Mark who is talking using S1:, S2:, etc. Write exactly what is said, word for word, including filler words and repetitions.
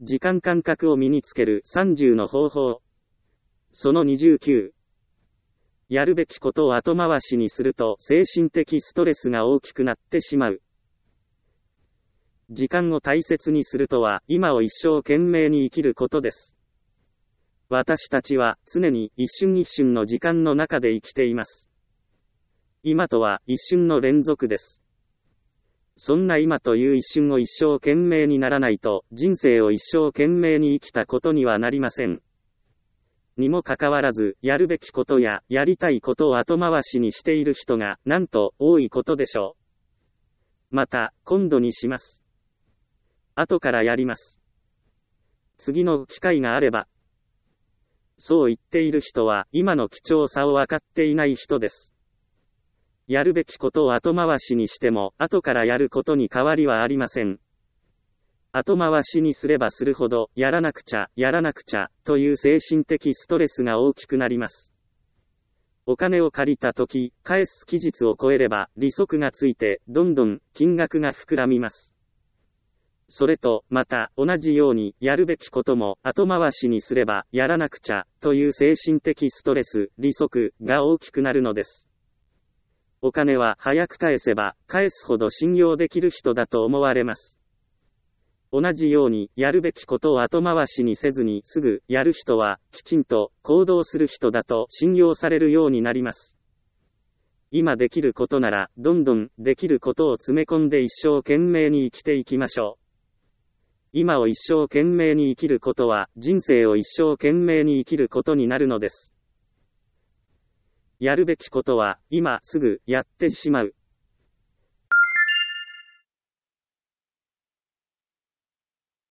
S1: 時間感覚を身につけるさんじゅうの方法。そのにじゅうきゅう。やるべきことを後回しにすると精神的ストレスが大きくなってしまう。時間を大切にするとは、今を一生懸命に生きることです。私たちは常に一瞬一瞬の時間の中で生きています。今とは一瞬の連続です。そんな今という一瞬を一生懸命にならないと、人生を一生懸命に生きたことにはなりません。にもかかわらず、やるべきことややりたいことを後回しにしている人が、なんと多いことでしょう。また、今度にします。後からやります。次の機会があれば。そう言っている人は、今の貴重さを分かっていない人です。やるべきことを後回しにしても、後からやることに変わりはありません。後回しにすればするほど、やらなくちゃ、やらなくちゃ、という精神的ストレスが大きくなります。お金を借りたとき、返す期日を超えれば、利息がついて、どんどん、金額が膨らみます。それと、また、同じように、やるべきことも、後回しにすれば、やらなくちゃ、という精神的ストレス、利息、が大きくなるのです。お金は早く返せば、返すほど信用できる人だと思われます。同じように、やるべきことを後回しにせずにすぐ、やる人は、きちんと、行動する人だと信用されるようになります。今できることなら、どんどん、できることを詰め込んで一生懸命に生きていきましょう。今を一生懸命に生きることは、人生を一生懸命に生きることになるのです。やるべきことは、今すぐやってしまう。